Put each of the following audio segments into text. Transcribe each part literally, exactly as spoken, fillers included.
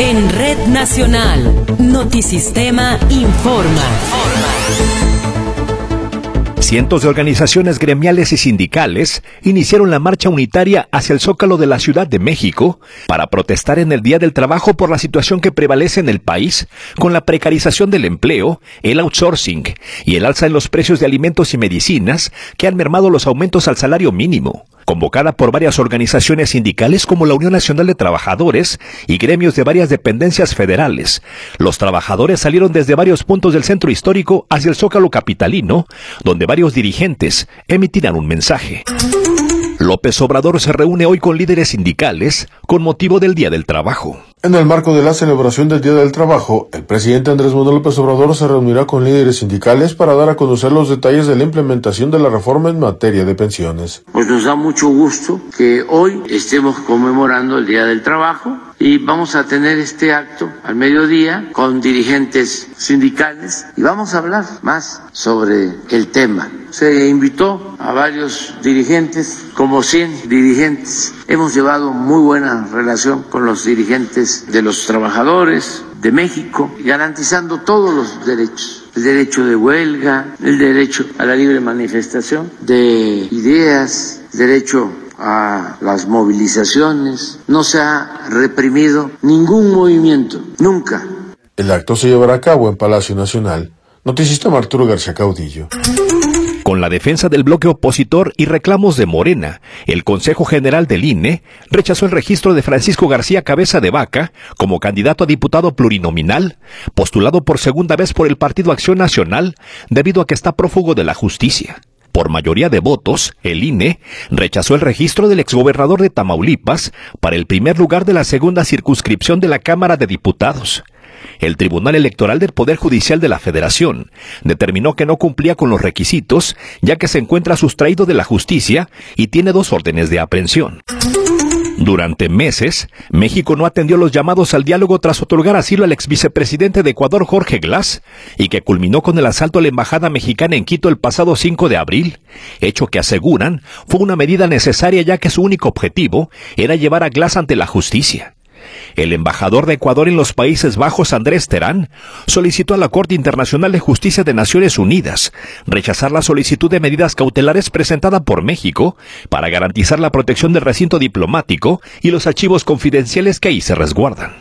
En Red Nacional, Notisistema informa. Cientos de organizaciones gremiales y sindicales iniciaron la marcha unitaria hacia el Zócalo de la Ciudad de México para protestar en el Día del Trabajo por la situación que prevalece en el país, con la precarización del empleo, el outsourcing y el alza en los precios de alimentos y medicinas que han mermado los aumentos al salario mínimo. Convocada por varias organizaciones sindicales como la Unión Nacional de Trabajadores y gremios de varias dependencias federales, los trabajadores salieron desde varios puntos del centro histórico hacia el Zócalo capitalino, donde varios dirigentes emitirán un mensaje. López Obrador se reúne hoy con líderes sindicales con motivo del Día del Trabajo. En el marco de la celebración del Día del Trabajo, el presidente Andrés Manuel López Obrador se reunirá con líderes sindicales para dar a conocer los detalles de la implementación de la reforma en materia de pensiones. Pues nos da mucho gusto que hoy estemos conmemorando el Día del Trabajo y vamos a tener este acto al mediodía con dirigentes sindicales y vamos a hablar más sobre el tema. Se invitó a varios dirigentes, como cien dirigentes. Hemos llevado muy buena relación con los dirigentes de los trabajadores de México, garantizando todos los derechos. El derecho de huelga, el derecho a la libre manifestación de ideas, el derecho a las movilizaciones. No se ha reprimido ningún movimiento, nunca. El acto se llevará a cabo en Palacio Nacional. Notisistema Arturo García Caudillo. Con la defensa del bloque opositor y reclamos de Morena, el Consejo General del I N E rechazó el registro de Francisco García Cabeza de Vaca como candidato a diputado plurinominal, postulado por segunda vez por el Partido Acción Nacional, debido a que está prófugo de la justicia. Por mayoría de votos, el I N E rechazó el registro del exgobernador de Tamaulipas para el primer lugar de la segunda circunscripción de la Cámara de Diputados. El Tribunal Electoral del Poder Judicial de la Federación determinó que no cumplía con los requisitos, ya que se encuentra sustraído de la justicia y tiene dos órdenes de aprehensión. Durante meses, México no atendió los llamados al diálogo tras otorgar asilo al exvicepresidente de Ecuador, Jorge Glass, y que culminó con el asalto a la embajada mexicana en Quito el pasado cinco de abril, hecho que aseguran fue una medida necesaria ya que su único objetivo era llevar a Glass ante la justicia. El embajador de Ecuador en los Países Bajos, Andrés Terán, solicitó a la Corte Internacional de Justicia de Naciones Unidas rechazar la solicitud de medidas cautelares presentada por México para garantizar la protección del recinto diplomático y los archivos confidenciales que ahí se resguardan.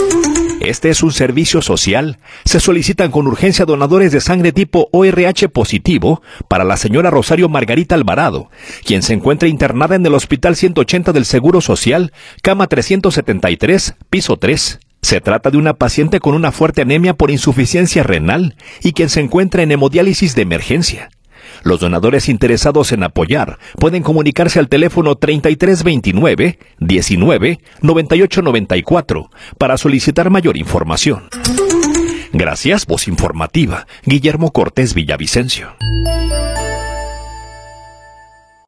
Este es un servicio social. Se solicitan con urgencia donadores de sangre tipo O R H positivo para la señora Rosario Margarita Alvarado, quien se encuentra internada en el Hospital ciento ochenta del Seguro Social, cama trescientos setenta y tres, piso tres. Se trata de una paciente con una fuerte anemia por insuficiencia renal y quien se encuentra en hemodiálisis de emergencia. Los donadores interesados en apoyar pueden comunicarse al teléfono treinta y tres veintinueve, diecinueve, noventa y ocho noventa y cuatro para solicitar mayor información. Gracias, voz informativa, Guillermo Cortés Villavicencio.